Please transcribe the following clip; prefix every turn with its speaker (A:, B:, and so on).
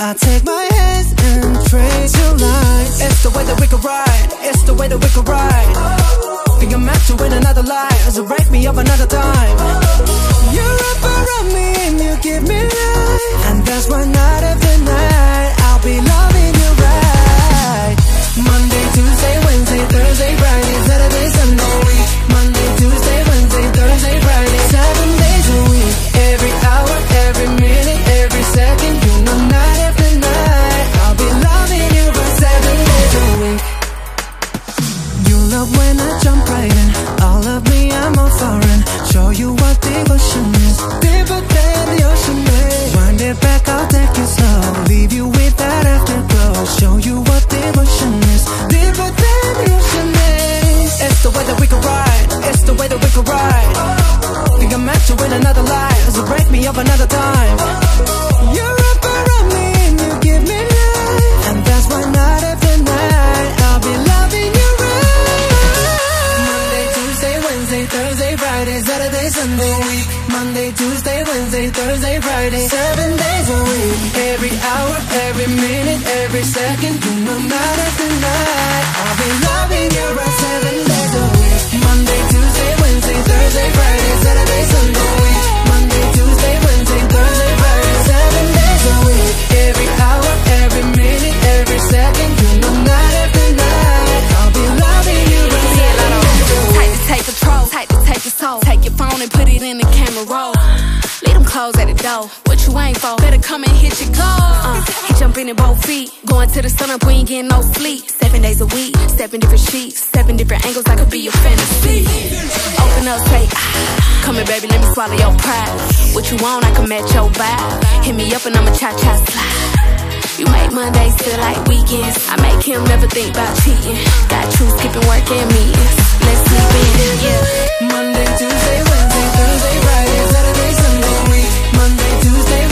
A: I take my hands and trace your lines. It's the way that we could ride, it's the way that we could ride. Think I'm meant to win another life, so break me up another time. You wrap around me and you give me life, and that's why night after night I'll be loving you right. Monday, Tuesday, Wednesday, Thursday, Friday, Saturday, Sunday, week. Monday, Tuesday, Wednesday, Thursday, Friday, 7 days a week. Every hour, every minute, every second, you know night after night I'll be loving you for 7 days a week. You love when I jump right in, all of me I'm all foreign. Show you what devotion is, deeper than the ocean is. Wind it back, I'll take it slow, leave you with that afterglow. Show you what devotion is, deeper than the ocean is. It's the way that we could ride, it's the way that we could ride. Think I'm meant to win another life, so break me up another time. You wrap around me and you give me life, and that's why night after night I'll be loving you right. Monday, Tuesday, Wednesday, Thursday, Friday, Saturday, Sunday, week. Monday, Tuesday, Wednesday, Thursday, Friday, 7 days a week. Every hour, every minute, every second, you know night after night I'll be loving you right 7 days a week. Monday, Tuesday, Wednesday, Thursday, Friday, Saturday, Sunday, week. Monday, Tuesday, Wednesday, Thursday, Friday, 7 days a week. Every hour, every minute, every second, you know night after night I'll be loving you right 7 days a week.
B: Tight to take control, tight to take your soul. Take your phone and put it in the camera roll. Leave them clothes at the door. What you ain't for? Better come and hit your goal. He jumping in both feet. Going to the sun up, we ain't getting no sleep. 7 days a week, 7 different sheets, 7 different angles, I could be your fantasy. Open up, say, come here, baby, let me swallow your pride. What you want, I can match your vibe. Hit me up and I'ma cha-cha slide. You make Mondays feel like weekends. I make him never think about cheating. Got you skipping work and meetings. Let's sleep in, yeah.
A: Monday, Tuesday, Wednesday, Thursday, Friday, Saturday, Sunday, week. Monday, Tuesday,